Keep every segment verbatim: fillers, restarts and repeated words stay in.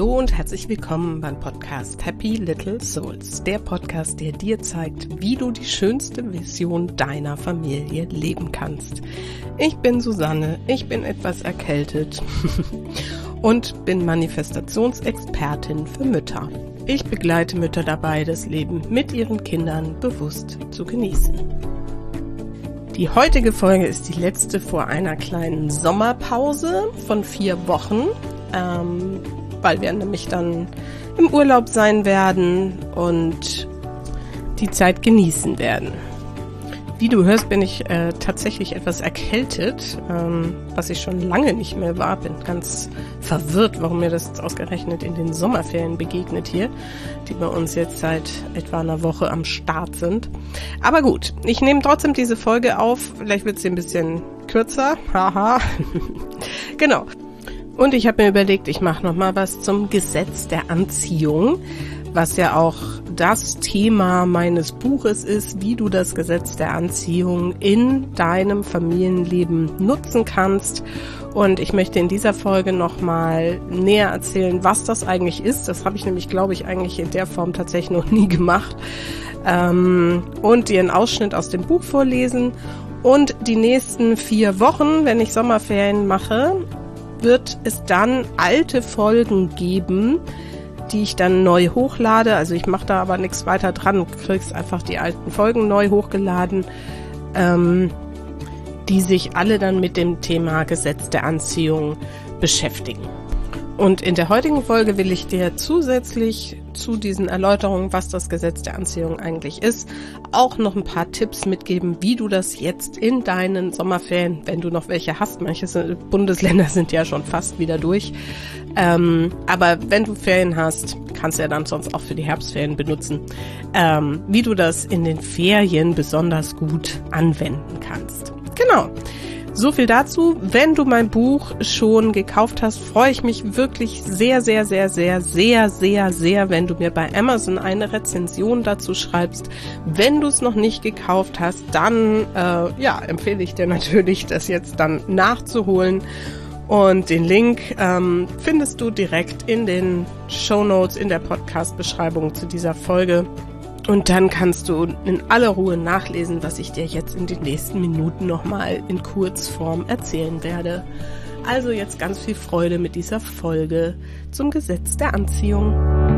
Hallo und herzlich willkommen beim Podcast Happy Little Souls, der Podcast, der dir zeigt, wie du die schönste Vision deiner Familie leben kannst. Ich bin Susanne, ich bin etwas erkältet und bin Manifestationsexpertin für Mütter. Ich begleite Mütter dabei, das Leben mit ihren Kindern bewusst zu genießen. Die heutige Folge ist die letzte vor einer kleinen Sommerpause von vier Wochen. Ähm, weil wir nämlich dann im Urlaub sein werden und die Zeit genießen werden. Wie du hörst, bin ich äh, tatsächlich etwas erkältet, ähm, was ich schon lange nicht mehr war. Bin ganz verwirrt, warum mir das ausgerechnet in den Sommerferien begegnet hier, die bei uns jetzt seit etwa einer Woche am Start sind. Aber gut, ich nehme trotzdem diese Folge auf. Vielleicht wird sie ein bisschen kürzer. Haha. Genau. Und ich habe mir überlegt, ich mache noch mal was zum Gesetz der Anziehung, was ja auch das Thema meines Buches ist, wie du das Gesetz der Anziehung in deinem Familienleben nutzen kannst. Und ich möchte in dieser Folge noch mal näher erzählen, was das eigentlich ist. Das habe ich nämlich, glaube ich, eigentlich in der Form tatsächlich noch nie gemacht. Ähm, und dir einen Ausschnitt aus dem Buch vorlesen. Und die nächsten vier Wochen, wenn ich Sommerferien mache, wird es dann alte Folgen geben, die ich dann neu hochlade. Also ich mache da aber nichts weiter dran. Du kriegst einfach die alten Folgen neu hochgeladen, ähm, die sich alle dann mit dem Thema Gesetz der Anziehung beschäftigen. Und in der heutigen Folge will ich dir zusätzlich zu diesen Erläuterungen, was das Gesetz der Anziehung eigentlich ist, auch noch ein paar Tipps mitgeben, wie du das jetzt in deinen Sommerferien, wenn du noch welche hast, manche Bundesländer sind ja schon fast wieder durch, ähm, aber wenn du Ferien hast, kannst du ja dann sonst auch für die Herbstferien benutzen, ähm, wie du das in den Ferien besonders gut anwenden kannst. Genau. So viel dazu. Wenn du mein Buch schon gekauft hast, freue ich mich wirklich sehr, sehr, sehr, sehr, sehr, sehr, sehr, wenn du mir bei Amazon eine Rezension dazu schreibst. Wenn du es noch nicht gekauft hast, dann äh, ja, empfehle ich dir natürlich, das jetzt dann nachzuholen. Und den Link ähm, findest du direkt in den Shownotes, in der Podcast-Beschreibung zu dieser Folge. Und dann kannst du in aller Ruhe nachlesen, was ich dir jetzt in den nächsten Minuten nochmal in Kurzform erzählen werde. Also jetzt ganz viel Freude mit dieser Folge zum Gesetz der Anziehung.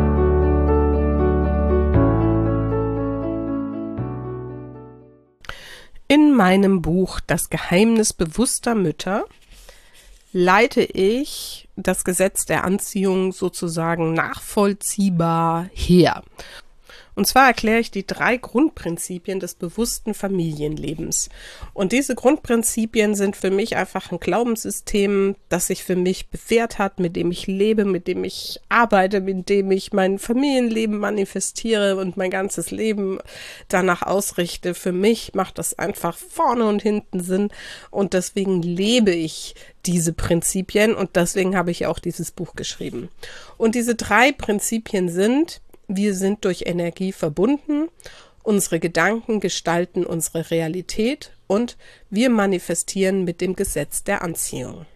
In meinem Buch Das Geheimnis bewusster Mütter leite ich das Gesetz der Anziehung sozusagen nachvollziehbar her. Und zwar erkläre ich die drei Grundprinzipien des bewussten Familienlebens. Und diese Grundprinzipien sind für mich einfach ein Glaubenssystem, das sich für mich bewährt hat, mit dem ich lebe, mit dem ich arbeite, mit dem ich mein Familienleben manifestiere und mein ganzes Leben danach ausrichte. Für mich macht das einfach vorne und hinten Sinn und deswegen lebe ich diese Prinzipien und deswegen habe ich auch dieses Buch geschrieben. Und diese drei Prinzipien sind: Wir sind durch Energie verbunden, unsere Gedanken gestalten unsere Realität und wir manifestieren mit dem Gesetz der Anziehung.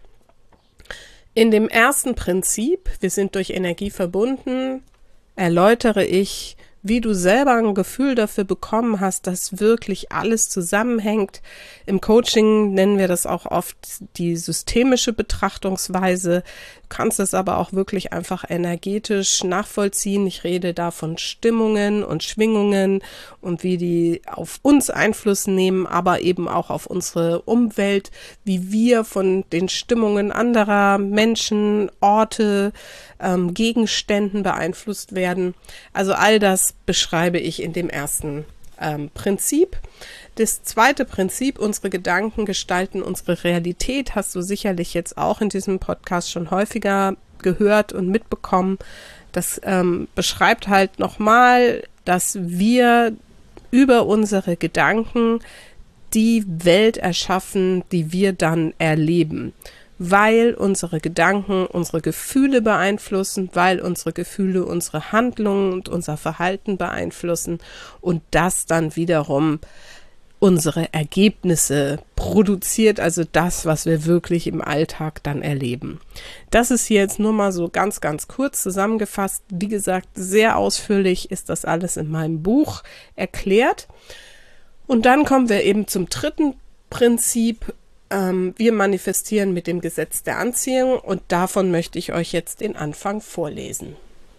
In dem ersten Prinzip, wir sind durch Energie verbunden, erläutere ich, wie du selber ein Gefühl dafür bekommen hast, dass wirklich alles zusammenhängt. Im Coaching nennen wir das auch oft die systemische Betrachtungsweise. Du kannst es aber auch wirklich einfach energetisch nachvollziehen. Ich rede da von Stimmungen und Schwingungen und wie die auf uns Einfluss nehmen, aber eben auch auf unsere Umwelt, wie wir von den Stimmungen anderer Menschen, Orte, ähm, Gegenständen beeinflusst werden. Also all das beschreibe ich in dem ersten ähm, Prinzip. Das zweite Prinzip, unsere Gedanken gestalten unsere Realität, hast du sicherlich jetzt auch in diesem Podcast schon häufiger gehört und mitbekommen. Das ähm, beschreibt halt nochmal, dass wir über unsere Gedanken die Welt erschaffen, die wir dann erleben. Weil unsere Gedanken unsere Gefühle beeinflussen, weil unsere Gefühle unsere Handlungen und unser Verhalten beeinflussen und das dann wiederum unsere Ergebnisse produziert, also das, was wir wirklich im Alltag dann erleben. Das ist hier jetzt nur mal so ganz, ganz kurz zusammengefasst. Wie gesagt, sehr ausführlich ist das alles in meinem Buch erklärt. Und dann kommen wir eben zum dritten Prinzip. Ähm, wir manifestieren mit dem Gesetz der Anziehung und davon möchte ich euch jetzt den Anfang vorlesen.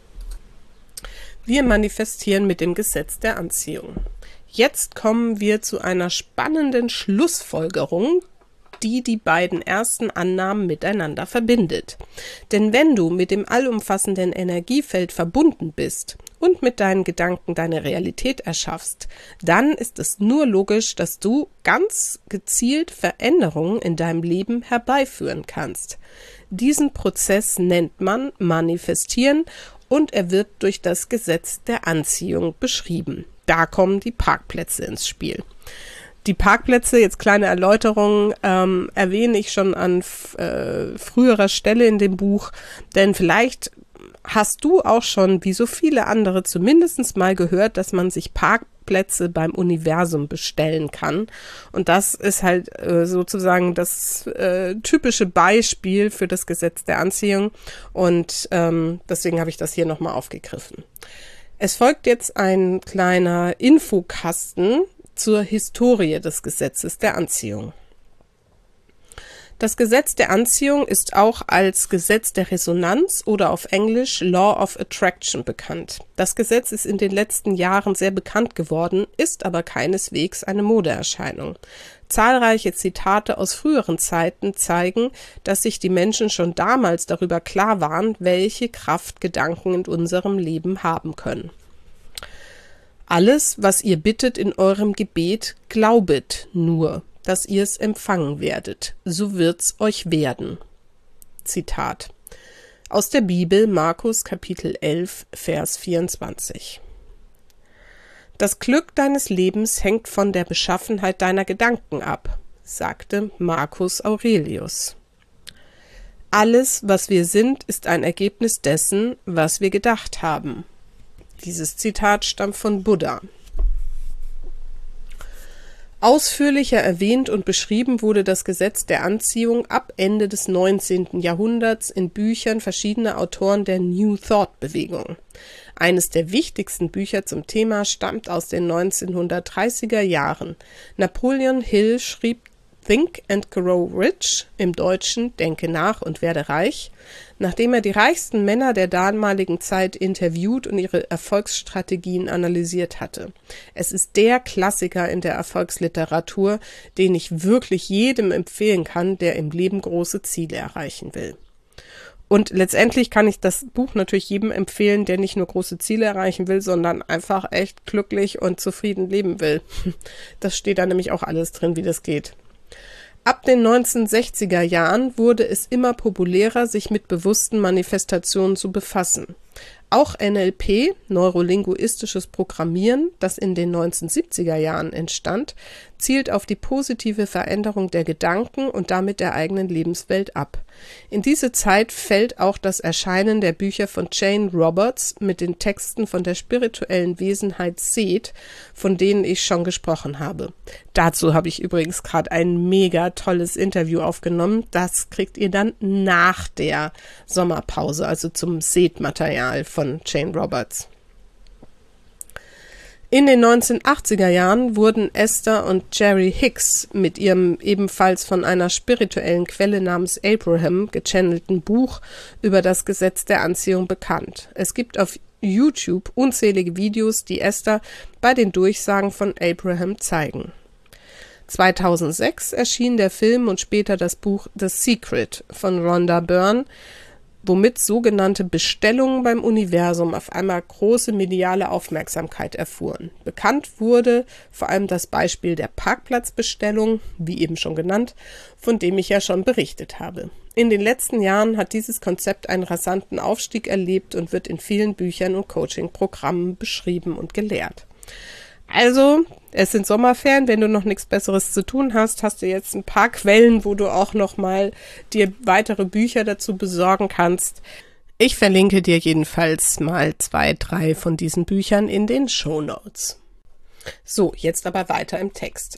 Wir manifestieren mit dem Gesetz der Anziehung. Jetzt kommen wir zu einer spannenden Schlussfolgerung, die die beiden ersten Annahmen miteinander verbindet. Denn wenn du mit dem allumfassenden Energiefeld verbunden bist und mit deinen Gedanken deine Realität erschaffst, dann ist es nur logisch, dass du ganz gezielt Veränderungen in deinem Leben herbeiführen kannst. Diesen Prozess nennt man Manifestieren und er wird durch das Gesetz der Anziehung beschrieben. Da kommen die Parkplätze ins Spiel. Die Parkplätze, jetzt kleine Erläuterung, ähm, erwähne ich schon an äh, früherer Stelle in dem Buch, denn vielleicht hast du auch schon, wie so viele andere, zumindest mal gehört, dass man sich Parkplätze beim Universum bestellen kann. Und das ist halt äh, sozusagen das äh, typische Beispiel für das Gesetz der Anziehung. Und ähm, deswegen habe ich das hier nochmal aufgegriffen. Es folgt jetzt ein kleiner Infokasten zur Historie des Gesetzes der Anziehung. Das Gesetz der Anziehung ist auch als Gesetz der Resonanz oder auf Englisch Law of Attraction bekannt. Das Gesetz ist in den letzten Jahren sehr bekannt geworden, ist aber keineswegs eine Modeerscheinung. Zahlreiche Zitate aus früheren Zeiten zeigen, dass sich die Menschen schon damals darüber klar waren, welche Kraft Gedanken in unserem Leben haben können. Alles, was ihr bittet in eurem Gebet, glaubet nur, dass ihr es empfangen werdet, so wird's euch werden. Zitat aus der Bibel, Markus Kapitel elf, Vers vierundzwanzig. Das Glück deines Lebens hängt von der Beschaffenheit deiner Gedanken ab, sagte Marcus Aurelius. Alles, was wir sind, ist ein Ergebnis dessen, was wir gedacht haben. Dieses Zitat stammt von Buddha. Ausführlicher erwähnt und beschrieben wurde das Gesetz der Anziehung ab Ende des neunzehnten Jahrhunderts in Büchern verschiedener Autoren der New Thought-Bewegung. Eines der wichtigsten Bücher zum Thema stammt aus den neunzehnhundertdreißiger Jahren. Napoleon Hill schrieb Think and Grow Rich, im Deutschen Denke nach und werde reich, nachdem er die reichsten Männer der damaligen Zeit interviewt und ihre Erfolgsstrategien analysiert hatte. Es ist der Klassiker in der Erfolgsliteratur, den ich wirklich jedem empfehlen kann, der im Leben große Ziele erreichen will. Und letztendlich kann ich das Buch natürlich jedem empfehlen, der nicht nur große Ziele erreichen will, sondern einfach echt glücklich und zufrieden leben will. Das steht da nämlich auch alles drin, wie das geht. Ab den neunzehnhundertsechziger Jahren wurde es immer populärer, sich mit bewussten Manifestationen zu befassen. Auch N L P, neurolinguistisches Programmieren, das in den neunzehnhundertsiebziger Jahren entstand, zielt auf die positive Veränderung der Gedanken und damit der eigenen Lebenswelt ab. In diese Zeit fällt auch das Erscheinen der Bücher von Jane Roberts mit den Texten von der spirituellen Wesenheit Seth, von denen ich schon gesprochen habe. Dazu habe ich übrigens gerade ein mega tolles Interview aufgenommen. Das kriegt ihr dann nach der Sommerpause, also zum Seth-Material von Jane Roberts. In den neunzehnhundertachtziger Jahren wurden Esther und Jerry Hicks mit ihrem ebenfalls von einer spirituellen Quelle namens Abraham gechannelten Buch über das Gesetz der Anziehung bekannt. Es gibt auf YouTube unzählige Videos, die Esther bei den Durchsagen von Abraham zeigen. zweitausendsechs erschien der Film und später das Buch The Secret von Rhonda Byrne, womit sogenannte Bestellungen beim Universum auf einmal große mediale Aufmerksamkeit erfuhren. Bekannt wurde vor allem das Beispiel der Parkplatzbestellung, wie eben schon genannt, von dem ich ja schon berichtet habe. In den letzten Jahren hat dieses Konzept einen rasanten Aufstieg erlebt und wird in vielen Büchern und Coaching-Programmen beschrieben und gelehrt. Also, es sind Sommerferien, wenn du noch nichts Besseres zu tun hast, hast du jetzt ein paar Quellen, wo du auch noch mal dir weitere Bücher dazu besorgen kannst. Ich verlinke dir jedenfalls mal zwei, drei von diesen Büchern in den Shownotes. So, jetzt aber weiter im Text.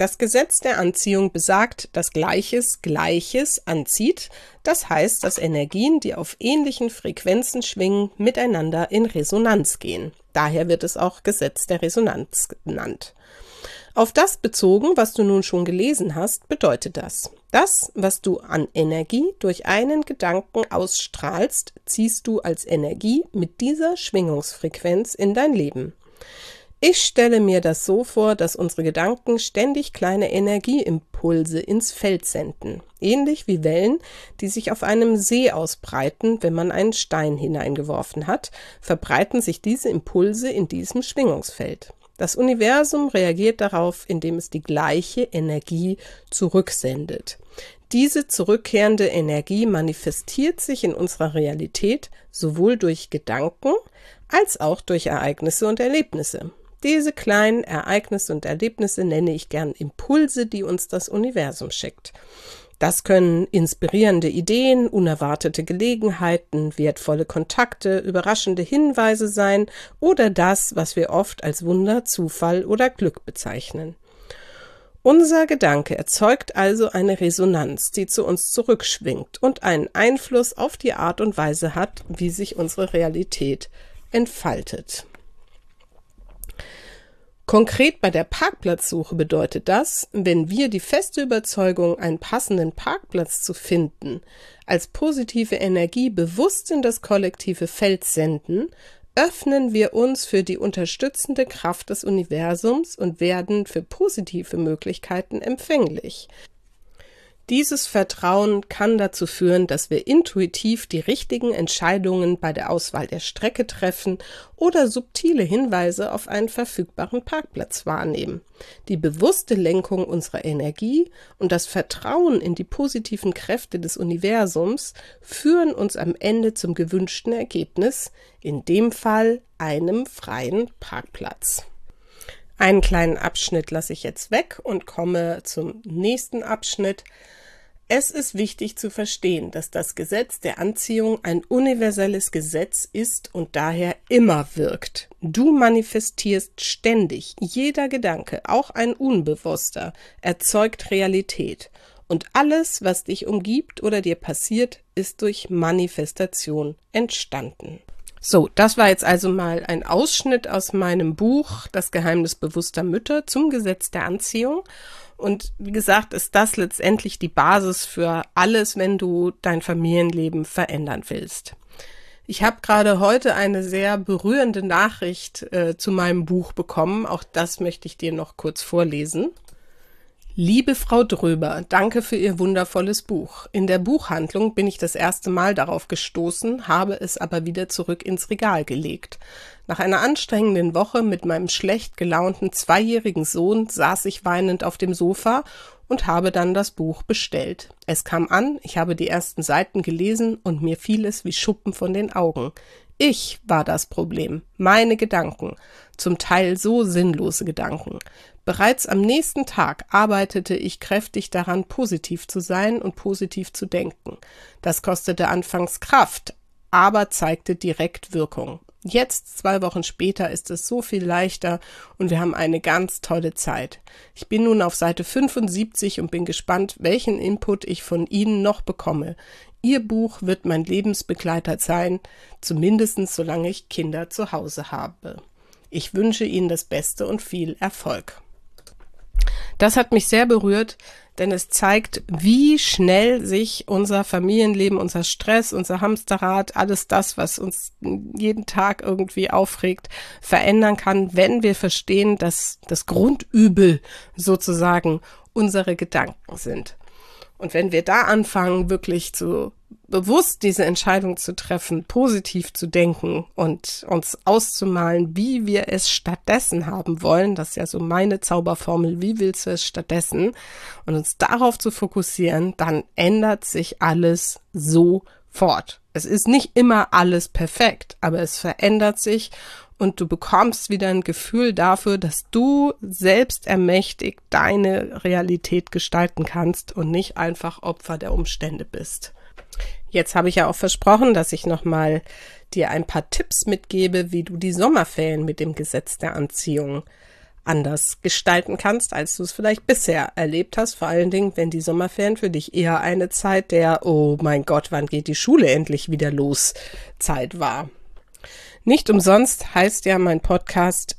Das Gesetz der Anziehung besagt, dass Gleiches Gleiches anzieht. Das heißt, dass Energien, die auf ähnlichen Frequenzen schwingen, miteinander in Resonanz gehen. Daher wird es auch Gesetz der Resonanz genannt. Auf das bezogen, was du nun schon gelesen hast, bedeutet das: Das, was du an Energie durch einen Gedanken ausstrahlst, ziehst du als Energie mit dieser Schwingungsfrequenz in dein Leben. Ich stelle mir das so vor, dass unsere Gedanken ständig kleine Energieimpulse ins Feld senden, ähnlich wie Wellen, die sich auf einem See ausbreiten, wenn man einen Stein hineingeworfen hat, verbreiten sich diese Impulse in diesem Schwingungsfeld. Das Universum reagiert darauf, indem es die gleiche Energie zurücksendet. Diese zurückkehrende Energie manifestiert sich in unserer Realität sowohl durch Gedanken als auch durch Ereignisse und Erlebnisse. Diese kleinen Ereignisse und Erlebnisse nenne ich gern Impulse, die uns das Universum schickt. Das können inspirierende Ideen, unerwartete Gelegenheiten, wertvolle Kontakte, überraschende Hinweise sein oder das, was wir oft als Wunder, Zufall oder Glück bezeichnen. Unser Gedanke erzeugt also eine Resonanz, die zu uns zurückschwingt und einen Einfluss auf die Art und Weise hat, wie sich unsere Realität entfaltet. Konkret bei der Parkplatzsuche bedeutet das, wenn wir die feste Überzeugung, einen passenden Parkplatz zu finden, als positive Energie bewusst in das kollektive Feld senden, öffnen wir uns für die unterstützende Kraft des Universums und werden für positive Möglichkeiten empfänglich. Dieses Vertrauen kann dazu führen, dass wir intuitiv die richtigen Entscheidungen bei der Auswahl der Strecke treffen oder subtile Hinweise auf einen verfügbaren Parkplatz wahrnehmen. Die bewusste Lenkung unserer Energie und das Vertrauen in die positiven Kräfte des Universums führen uns am Ende zum gewünschten Ergebnis, in dem Fall einem freien Parkplatz. Einen kleinen Abschnitt lasse ich jetzt weg und komme zum nächsten Abschnitt. Es ist wichtig zu verstehen, dass das Gesetz der Anziehung ein universelles Gesetz ist und daher immer wirkt. Du manifestierst ständig. Jeder Gedanke, auch ein unbewusster, erzeugt Realität. Und alles, was dich umgibt oder dir passiert, ist durch Manifestation entstanden. So, das war jetzt also mal ein Ausschnitt aus meinem Buch Das Geheimnis bewusster Mütter zum Gesetz der Anziehung. Und wie gesagt, ist das letztendlich die Basis für alles, wenn du dein Familienleben verändern willst. Ich habe gerade heute eine sehr berührende Nachricht äh, zu meinem Buch bekommen. Auch das möchte ich dir noch kurz vorlesen. Liebe Frau Dröber, danke für Ihr wundervolles Buch. In der Buchhandlung bin ich das erste Mal darauf gestoßen, habe es aber wieder zurück ins Regal gelegt. Nach einer anstrengenden Woche mit meinem schlecht gelaunten zweijährigen Sohn saß ich weinend auf dem Sofa und habe dann das Buch bestellt. Es kam an, ich habe die ersten Seiten gelesen und mir fiel es wie Schuppen von den Augen. Ich war das Problem, meine Gedanken, zum Teil so sinnlose Gedanken. Bereits am nächsten Tag arbeitete ich kräftig daran, positiv zu sein und positiv zu denken. Das kostete anfangs Kraft, aber zeigte direkt Wirkung. Jetzt, zwei Wochen später, ist es so viel leichter und wir haben eine ganz tolle Zeit. Ich bin nun auf Seite fünfundsiebzig und bin gespannt, welchen Input ich von Ihnen noch bekomme. Ihr Buch wird mein Lebensbegleiter sein, zumindest solange ich Kinder zu Hause habe. Ich wünsche Ihnen das Beste und viel Erfolg. Das hat mich sehr berührt, denn es zeigt, wie schnell sich unser Familienleben, unser Stress, unser Hamsterrad, alles das, was uns jeden Tag irgendwie aufregt, verändern kann, wenn wir verstehen, dass das Grundübel sozusagen unsere Gedanken sind. Und wenn wir da anfangen, wirklich zu bewusst diese Entscheidung zu treffen, positiv zu denken und uns auszumalen, wie wir es stattdessen haben wollen, das ist ja so meine Zauberformel, wie willst du es stattdessen, und uns darauf zu fokussieren, dann ändert sich alles sofort. Es ist nicht immer alles perfekt, aber es verändert sich und du bekommst wieder ein Gefühl dafür, dass du selbst ermächtigt deine Realität gestalten kannst und nicht einfach Opfer der Umstände bist. Jetzt habe ich ja auch versprochen, dass ich nochmal dir ein paar Tipps mitgebe, wie du die Sommerferien mit dem Gesetz der Anziehung anders gestalten kannst, als du es vielleicht bisher erlebt hast. Vor allen Dingen, wenn die Sommerferien für dich eher eine Zeit der, oh mein Gott, wann geht die Schule endlich wieder los, Zeit war. Nicht umsonst heißt ja mein Podcast,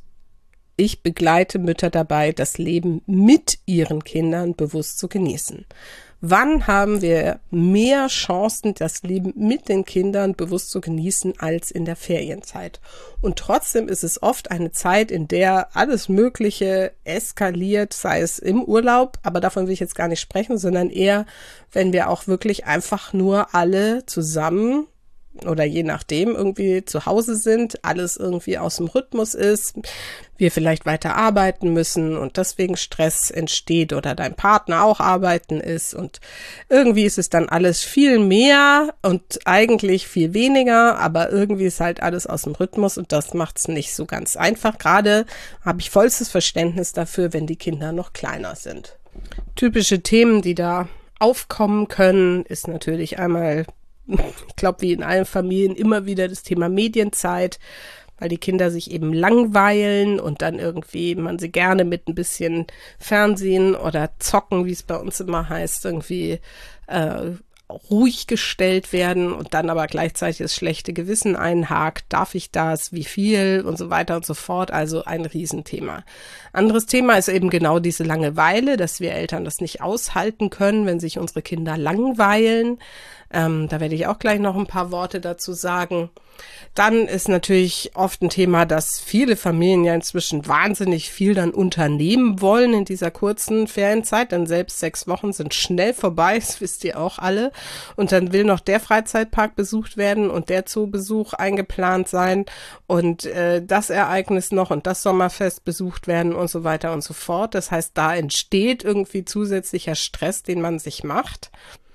ich begleite Mütter dabei, das Leben mit ihren Kindern bewusst zu genießen. Wann haben wir mehr Chancen, das Leben mit den Kindern bewusst zu genießen, als in der Ferienzeit? Und trotzdem ist es oft eine Zeit, in der alles Mögliche eskaliert, sei es im Urlaub, aber davon will ich jetzt gar nicht sprechen, sondern eher, wenn wir auch wirklich einfach nur alle zusammen oder je nachdem irgendwie zu Hause sind, alles irgendwie aus dem Rhythmus ist, wir vielleicht weiter arbeiten müssen und deswegen Stress entsteht oder dein Partner auch arbeiten ist und irgendwie ist es dann alles viel mehr und eigentlich viel weniger, aber irgendwie ist halt alles aus dem Rhythmus und das macht es nicht so ganz einfach. Gerade habe ich vollstes Verständnis dafür, wenn die Kinder noch kleiner sind. Typische Themen, die da aufkommen können, ist natürlich einmal, ich glaube, wie in allen Familien immer wieder das Thema Medienzeit, weil die Kinder sich eben langweilen und dann irgendwie man sie gerne mit ein bisschen Fernsehen oder Zocken, wie es bei uns immer heißt, irgendwie äh, ruhig gestellt werden und dann aber gleichzeitig das schlechte Gewissen einhakt. Darf ich das? Wie viel? Und so weiter und so fort. Also ein Riesenthema. Anderes Thema ist eben genau diese Langeweile, dass wir Eltern das nicht aushalten können, wenn sich unsere Kinder langweilen. Ähm, da werde ich auch gleich noch ein paar Worte dazu sagen. Dann ist natürlich oft ein Thema, dass viele Familien ja inzwischen wahnsinnig viel dann unternehmen wollen in dieser kurzen Ferienzeit, denn selbst sechs Wochen sind schnell vorbei, das wisst ihr auch alle. Und dann will noch der Freizeitpark besucht werden und der Zoobesuch eingeplant sein und äh, das Ereignis noch und das Sommerfest besucht werden und so weiter und so fort. Das heißt, da entsteht irgendwie zusätzlicher Stress, den man sich macht.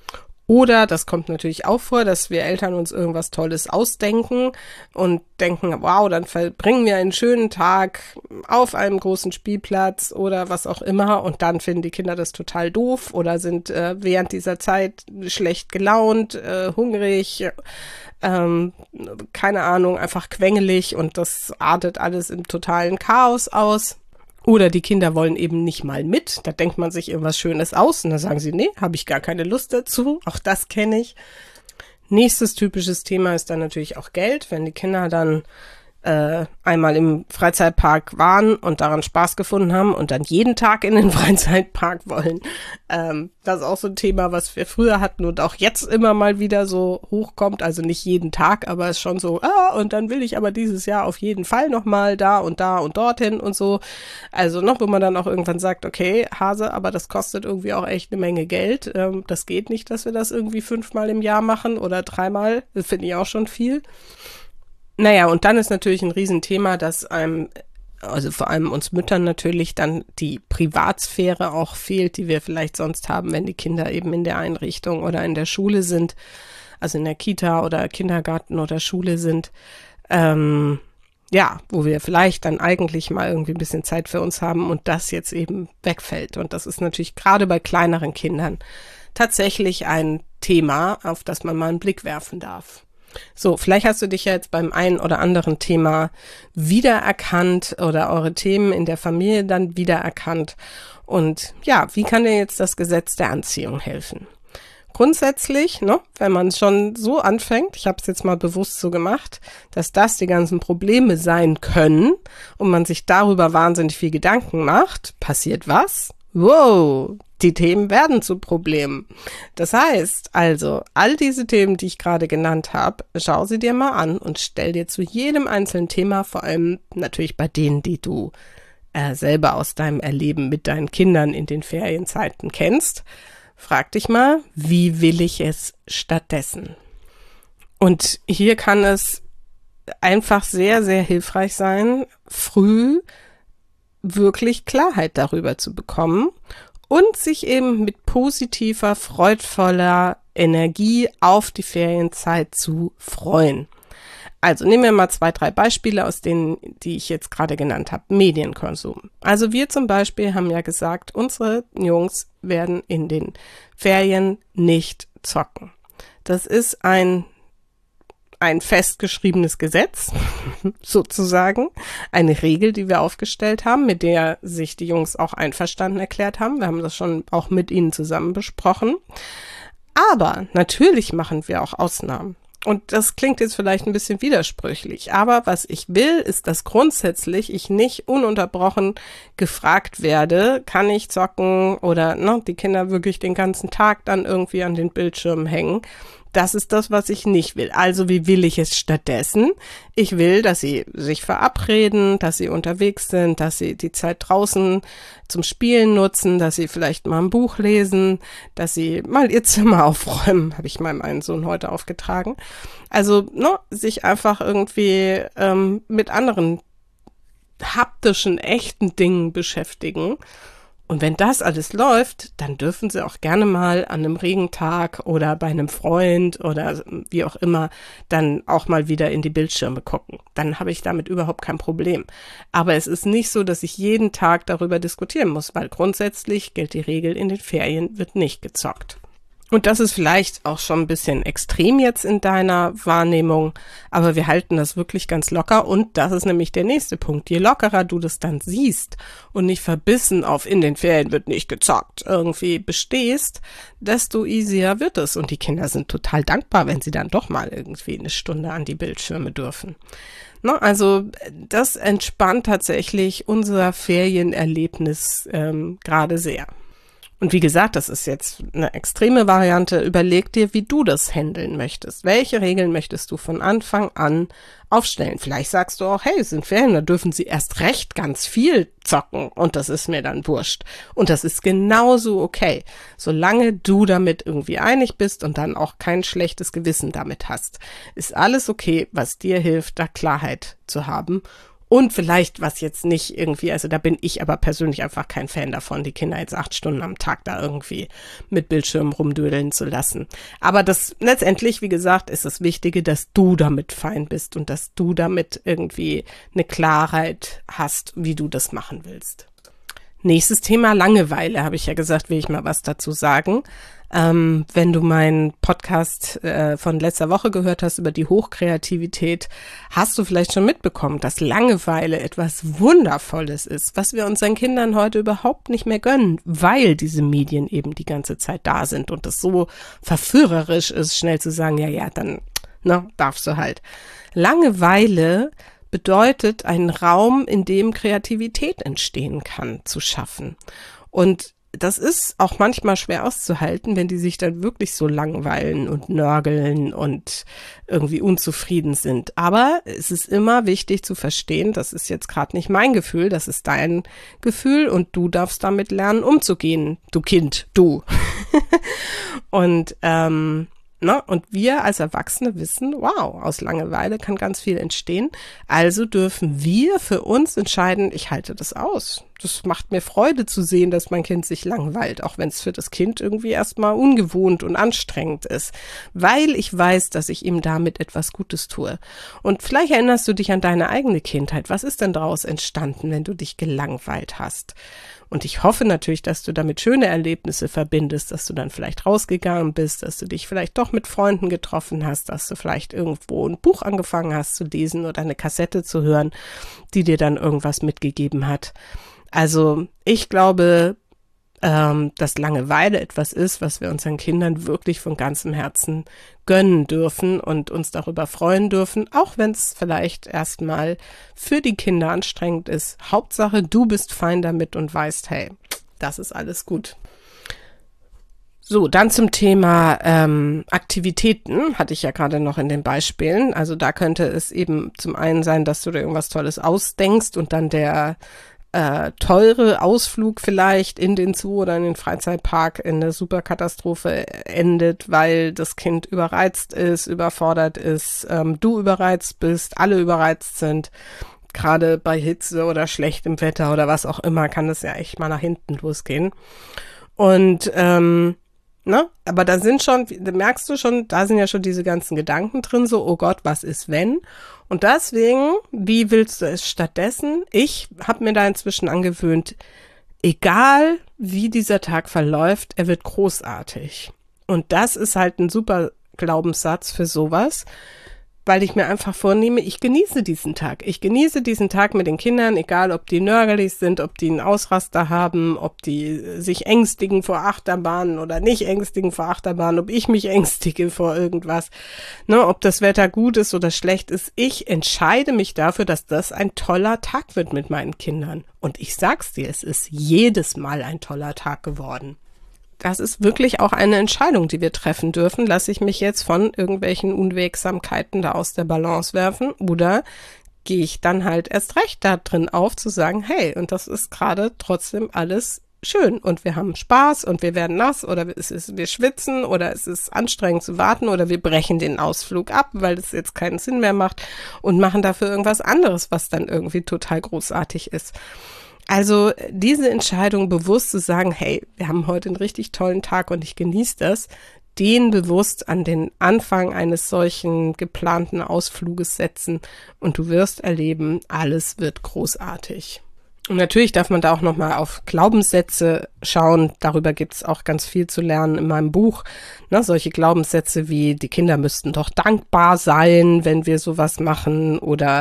Oder, das kommt natürlich auch vor, dass wir Eltern uns irgendwas Tolles ausdenken und denken, wow, dann verbringen wir einen schönen Tag auf einem großen Spielplatz oder was auch immer und dann finden die Kinder das total doof oder sind äh, während dieser Zeit schlecht gelaunt, äh, hungrig, ähm, keine Ahnung, einfach quengelig und das artet alles im totalen Chaos aus. Oder die Kinder wollen eben nicht mal mit. Da denkt man sich irgendwas Schönes aus und dann sagen sie, nee, habe ich gar keine Lust dazu. Auch das kenne ich. Nächstes typisches Thema ist dann natürlich auch Geld. Wenn die Kinder dann äh, einmal im Freizeitpark waren und daran Spaß gefunden haben und dann jeden Tag in den Freizeitpark wollen. Ähm, das ist auch so ein Thema, was wir früher hatten und auch jetzt immer mal wieder so hochkommt. Also nicht jeden Tag, aber es ist schon so, ah, und dann will ich aber dieses Jahr auf jeden Fall nochmal da und da und dorthin und so. Also noch, wo man dann auch irgendwann sagt, okay, Hase, aber das kostet irgendwie auch echt eine Menge Geld. Ähm, das geht nicht, dass wir das irgendwie fünfmal im Jahr machen oder dreimal. Das finde ich auch schon viel. Naja, und dann ist natürlich ein Riesenthema, dass einem, also vor allem uns Müttern natürlich dann die Privatsphäre auch fehlt, die wir vielleicht sonst haben, wenn die Kinder eben in der Einrichtung oder in der Schule sind, also in der Kita oder Kindergarten oder Schule sind, ähm, ja, wo wir vielleicht dann eigentlich mal irgendwie ein bisschen Zeit für uns haben und das jetzt eben wegfällt. Und das ist natürlich gerade bei kleineren Kindern tatsächlich ein Thema, auf das man mal einen Blick werfen darf. So, vielleicht hast du dich ja jetzt beim einen oder anderen Thema wiedererkannt oder eure Themen in der Familie dann wiedererkannt. Und ja, wie kann dir jetzt das Gesetz der Anziehung helfen? Grundsätzlich, ne, wenn man schon so anfängt, ich habe es jetzt mal bewusst so gemacht, dass das die ganzen Probleme sein können und man sich darüber wahnsinnig viel Gedanken macht, passiert was? Wow, die Themen werden zu Problemen. Das heißt also, all diese Themen, die ich gerade genannt habe, schau sie dir mal an und stell dir zu jedem einzelnen Thema, vor allem natürlich bei denen, die du äh, selber aus deinem Erleben mit deinen Kindern in den Ferienzeiten kennst, frag dich mal, wie will ich es stattdessen? Und hier kann es einfach sehr, sehr hilfreich sein, früh wirklich Klarheit darüber zu bekommen und sich eben mit positiver, freudvoller Energie auf die Ferienzeit zu freuen. Also nehmen wir mal zwei, drei Beispiele aus denen, die ich jetzt gerade genannt habe. Medienkonsum. Also wir zum Beispiel haben ja gesagt, unsere Jungs werden in den Ferien nicht zocken. Das ist ein ein festgeschriebenes Gesetz, sozusagen, eine Regel, die wir aufgestellt haben, mit der sich die Jungs auch einverstanden erklärt haben. Wir haben das schon auch mit ihnen zusammen besprochen. Aber natürlich machen wir auch Ausnahmen. Und das klingt jetzt vielleicht ein bisschen widersprüchlich, aber was ich will, ist, dass grundsätzlich ich nicht ununterbrochen gefragt werde, kann ich zocken oder ne, die Kinder wirklich den ganzen Tag dann irgendwie an den Bildschirmen hängen. Das ist das, was ich nicht will. Also wie will ich es stattdessen? Ich will, dass sie sich verabreden, dass sie unterwegs sind, dass sie die Zeit draußen zum Spielen nutzen, dass sie vielleicht mal ein Buch lesen, dass sie mal ihr Zimmer aufräumen, habe ich meinem einen Sohn heute aufgetragen. Also ne, sich einfach irgendwie ähm, mit anderen haptischen, echten Dingen beschäftigen. Und wenn das alles läuft, dann dürfen sie auch gerne mal an einem Regentag oder bei einem Freund oder wie auch immer dann auch mal wieder in die Bildschirme gucken. Dann habe ich damit überhaupt kein Problem. Aber es ist nicht so, dass ich jeden Tag darüber diskutieren muss, weil grundsätzlich gilt die Regel, in den Ferien wird nicht gezockt. Und das ist vielleicht auch schon ein bisschen extrem jetzt in deiner Wahrnehmung, aber wir halten das wirklich ganz locker und das ist nämlich der nächste Punkt. Je lockerer du das dann siehst und nicht verbissen auf in den Ferien wird nicht gezockt irgendwie bestehst, desto easier wird es und die Kinder sind total dankbar, wenn sie dann doch mal irgendwie eine Stunde an die Bildschirme dürfen. Ne, also das entspannt tatsächlich unser Ferienerlebnis ähm, gerade sehr. Und wie gesagt, das ist jetzt eine extreme Variante. Überleg dir, wie du das handeln möchtest. Welche Regeln möchtest du von Anfang an aufstellen? Vielleicht sagst du auch, hey, es sind Ferien, da dürfen sie erst recht ganz viel zocken und das ist mir dann wurscht. Und das ist genauso okay, solange du damit irgendwie einig bist und dann auch kein schlechtes Gewissen damit hast. Ist alles okay, was dir hilft, da Klarheit zu haben. Und vielleicht, was jetzt nicht irgendwie, also da bin ich aber persönlich einfach kein Fan davon, die Kinder jetzt acht Stunden am Tag da irgendwie mit Bildschirmen rumdödeln zu lassen. Aber das letztendlich, wie gesagt, ist das Wichtige, dass du damit fein bist und dass du damit irgendwie eine Klarheit hast, wie du das machen willst. Nächstes Thema, Langeweile, habe ich ja gesagt, will ich mal was dazu sagen. Ähm, wenn du meinen Podcast äh, von letzter Woche gehört hast über die Hochkreativität, hast du vielleicht schon mitbekommen, dass Langeweile etwas Wundervolles ist, was wir unseren Kindern heute überhaupt nicht mehr gönnen, weil diese Medien eben die ganze Zeit da sind und es so verführerisch ist, schnell zu sagen, ja, ja, dann ne, darfst du halt. Langeweile bedeutet, einen Raum, in dem Kreativität entstehen kann, zu schaffen. Und das ist auch manchmal schwer auszuhalten, wenn die sich dann wirklich so langweilen und nörgeln und irgendwie unzufrieden sind. Aber es ist immer wichtig zu verstehen, das ist jetzt gerade nicht mein Gefühl, das ist dein Gefühl und du darfst damit lernen, umzugehen, du Kind, du. und ähm, Na, und wir als Erwachsene wissen, wow, aus Langeweile kann ganz viel entstehen. Also dürfen wir für uns entscheiden, ich halte das aus. Das macht mir Freude zu sehen, dass mein Kind sich langweilt, auch wenn es für das Kind irgendwie erstmal ungewohnt und anstrengend ist, weil ich weiß, dass ich ihm damit etwas Gutes tue. Und vielleicht erinnerst du dich an deine eigene Kindheit. Was ist denn daraus entstanden, wenn du dich gelangweilt hast? Und ich hoffe natürlich, dass du damit schöne Erlebnisse verbindest, dass du dann vielleicht rausgegangen bist, dass du dich vielleicht doch mit Freunden getroffen hast, dass du vielleicht irgendwo ein Buch angefangen hast zu lesen oder eine Kassette zu hören, die dir dann irgendwas mitgegeben hat. Also ich glaube, ähm, dass Langeweile etwas ist, was wir unseren Kindern wirklich von ganzem Herzen gönnen dürfen und uns darüber freuen dürfen, auch wenn es vielleicht erstmal für die Kinder anstrengend ist. Hauptsache, du bist fein damit und weißt, hey, das ist alles gut. So, dann zum Thema ähm, Aktivitäten, hatte ich ja gerade noch in den Beispielen. Also da könnte es eben zum einen sein, dass du dir irgendwas Tolles ausdenkst und dann der Äh, teure Ausflug vielleicht in den Zoo oder in den Freizeitpark in eine Superkatastrophe endet, weil das Kind überreizt ist, überfordert ist, ähm, du überreizt bist, alle überreizt sind. Gerade bei Hitze oder schlechtem Wetter oder was auch immer kann das ja echt mal nach hinten losgehen. Und ähm, Ne? Aber da sind schon, da merkst du schon, da sind ja schon diese ganzen Gedanken drin, so, oh Gott, was ist wenn? Und deswegen, wie willst du es stattdessen? Ich habe mir da inzwischen angewöhnt, egal wie dieser Tag verläuft, er wird großartig. Und das ist halt ein super Glaubenssatz für sowas. weil ich mir einfach vornehme, ich genieße diesen Tag. Ich genieße diesen Tag mit den Kindern, egal ob die nörgelig sind, ob die einen Ausraster haben, ob die sich ängstigen vor Achterbahnen oder nicht ängstigen vor Achterbahnen, ob ich mich ängstige vor irgendwas, ne, ob das Wetter gut ist oder schlecht ist. Ich entscheide mich dafür, dass das ein toller Tag wird mit meinen Kindern. Und ich sag's dir, es ist jedes Mal ein toller Tag geworden. Das ist wirklich auch eine Entscheidung, die wir treffen dürfen. Lasse ich mich jetzt von irgendwelchen Unwegsamkeiten da aus der Balance werfen oder gehe ich dann halt erst recht da drin auf, zu sagen, hey, und das ist gerade trotzdem alles schön und wir haben Spaß und wir werden nass oder es ist, wir schwitzen oder es ist anstrengend zu warten oder wir brechen den Ausflug ab, weil es jetzt keinen Sinn mehr macht und machen dafür irgendwas anderes, was dann irgendwie total großartig ist. Also diese Entscheidung bewusst zu sagen, hey, wir haben heute einen richtig tollen Tag und ich genieße das, den bewusst an den Anfang eines solchen geplanten Ausfluges setzen und du wirst erleben, alles wird großartig. Und natürlich darf man da auch nochmal auf Glaubenssätze schauen. Darüber gibt es auch ganz viel zu lernen in meinem Buch. Ne, solche Glaubenssätze wie, die Kinder müssten doch dankbar sein, wenn wir sowas machen oder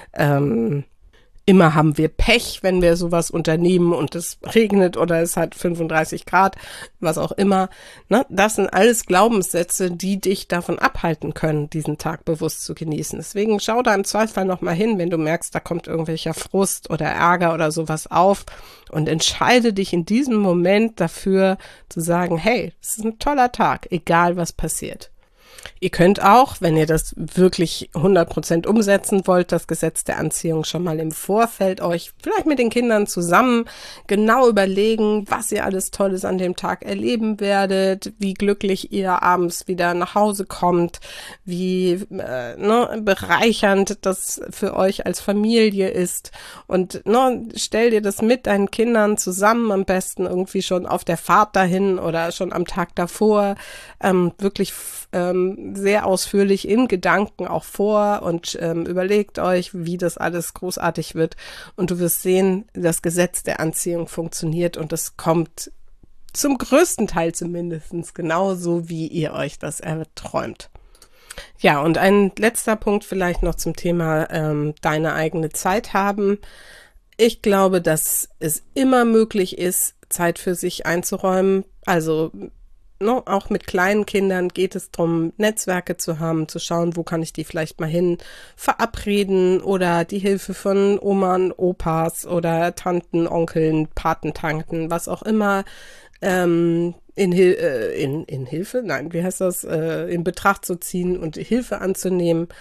ähm, immer haben wir Pech, wenn wir sowas unternehmen und es regnet oder es hat fünfunddreißig Grad, was auch immer. Ne? Das sind alles Glaubenssätze, die dich davon abhalten können, diesen Tag bewusst zu genießen. Deswegen schau da im Zweifel nochmal hin, wenn du merkst, da kommt irgendwelcher Frust oder Ärger oder sowas auf und entscheide dich in diesem Moment dafür zu sagen, hey, es ist ein toller Tag, egal was passiert. Ihr könnt auch, wenn ihr das wirklich hundert Prozent umsetzen wollt, das Gesetz der Anziehung schon mal im Vorfeld euch vielleicht mit den Kindern zusammen genau überlegen, was ihr alles Tolles an dem Tag erleben werdet, wie glücklich ihr abends wieder nach Hause kommt, wie äh, ne, bereichernd das für euch als Familie ist und ne, stell dir das mit deinen Kindern zusammen, am besten irgendwie schon auf der Fahrt dahin oder schon am Tag davor, ähm, wirklich ähm, sehr ausführlich in Gedanken auch vor und ähm, überlegt euch, wie das alles großartig wird und du wirst sehen, das Gesetz der Anziehung funktioniert und es kommt zum größten Teil zumindest genauso, wie ihr euch das erträumt. Ja, und ein letzter Punkt vielleicht noch zum Thema ähm, deine eigene Zeit haben. Ich glaube, dass es immer möglich ist, Zeit für sich einzuräumen, also No, auch mit kleinen Kindern geht es darum, Netzwerke zu haben, zu schauen, wo kann ich die vielleicht mal hin verabreden oder die Hilfe von Oman, Opas oder Tanten, Onkeln, Patentanten, was auch immer ähm, in, Hil- äh, in, in Hilfe, nein, wie heißt das, äh, in Betracht zu ziehen und Hilfe anzunehmen.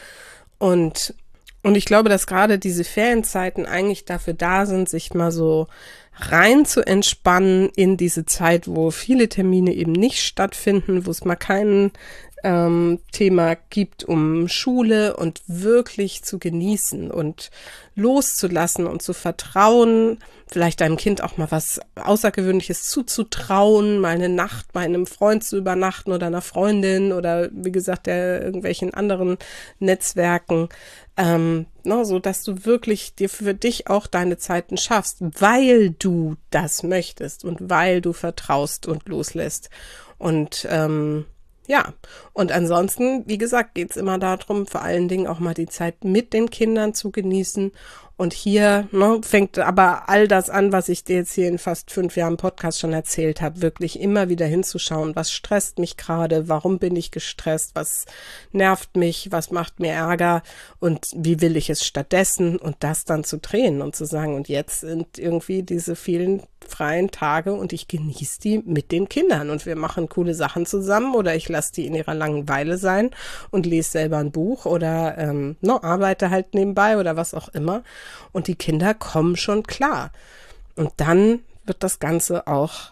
Und, und ich glaube, dass gerade diese Ferienzeiten eigentlich dafür da sind, sich mal so rein zu entspannen in diese Zeit, wo viele Termine eben nicht stattfinden, wo es mal kein ähm, Thema gibt um Schule und wirklich zu genießen und loszulassen und zu vertrauen, vielleicht deinem Kind auch mal was Außergewöhnliches zuzutrauen, mal eine Nacht bei einem Freund zu übernachten oder einer Freundin oder wie gesagt, der irgendwelchen anderen Netzwerken, ähm, ne, so dass du wirklich dir für dich auch deine Zeiten schaffst, weil du das möchtest und weil du vertraust und loslässt. Und ähm, ja, und ansonsten, wie gesagt, geht's immer darum, vor allen Dingen auch mal die Zeit mit den Kindern zu genießen. Und hier ne, fängt aber all das an, was ich dir jetzt hier in fast fünf Jahren Podcast schon erzählt habe, wirklich immer wieder hinzuschauen, was stresst mich gerade, warum bin ich gestresst, was nervt mich, was macht mir Ärger und wie will ich es stattdessen und das dann zu drehen und zu sagen, und jetzt sind irgendwie diese vielen freien Tage und ich genieße die mit den Kindern und wir machen coole Sachen zusammen oder ich lasse die in ihrer Langeweile sein und lese selber ein Buch oder ähm, no, arbeite halt nebenbei oder was auch immer und die Kinder kommen schon klar und dann wird das Ganze auch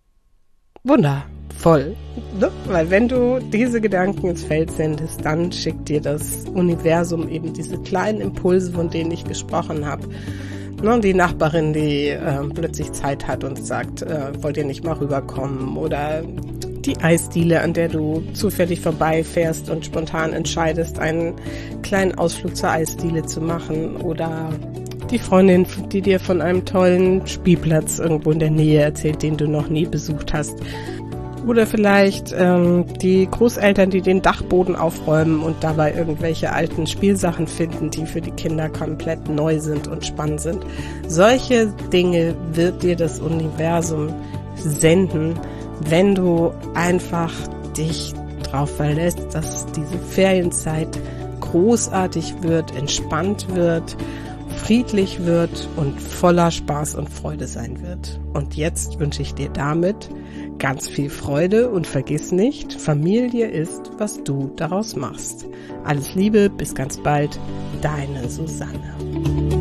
wundervoll, ne? Weil wenn du diese Gedanken ins Feld sendest, dann schickt dir das Universum eben diese kleinen Impulse, von denen ich gesprochen habe. Ne, die Nachbarin, die äh, plötzlich Zeit hat und sagt, äh, wollt ihr nicht mal rüberkommen? Oder die Eisdiele, an der du zufällig vorbeifährst und spontan entscheidest, einen kleinen Ausflug zur Eisdiele zu machen. Oder die Freundin, die dir von einem tollen Spielplatz irgendwo in der Nähe erzählt, den du noch nie besucht hast. Oder vielleicht ähm, die Großeltern, die den Dachboden aufräumen und dabei irgendwelche alten Spielsachen finden, die für die Kinder komplett neu sind und spannend sind. Solche Dinge wird dir das Universum senden, wenn du einfach dich drauf verlässt, dass diese Ferienzeit großartig wird, entspannt wird, friedlich wird und voller Spaß und Freude sein wird. Und jetzt wünsche ich dir damit ganz viel Freude und vergiss nicht, Familie ist, was du daraus machst. Alles Liebe, bis ganz bald, deine Susanne.